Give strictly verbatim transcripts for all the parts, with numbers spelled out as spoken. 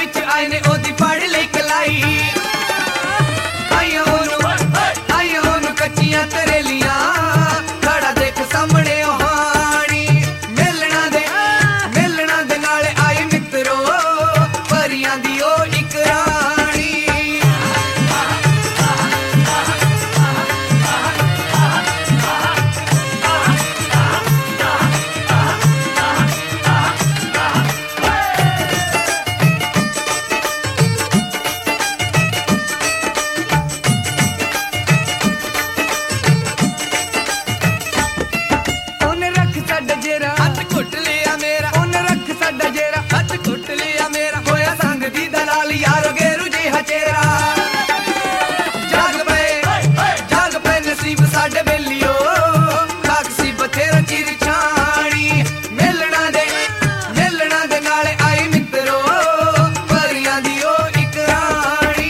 विच आए ने ओदी पढ़ लिख लाई आइया ओनू आइया ओनू कच्चियां तरेलियां खड़ा देख सामने ओहानी मिलना दे मिलना दे नाले आई मित्रो परियां दी ओ इक रानी हथ घुट लिया मेरा उन्हें रख साडा जेरा हथ घुट लिया मेरा होया संग दी दलाल यारो गेरू जी हचेरा जाग पे जाग पे नसीब साडे बेलियो खाक सी बथेरा चिर छाणी मिलना दे मिलना दे नाले आई मित्रो परियां दी ओ इक रानी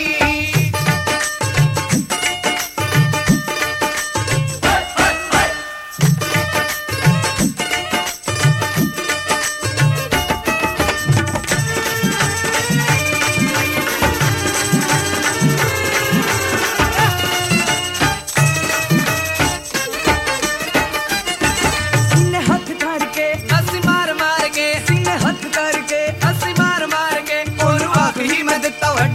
मैं दिता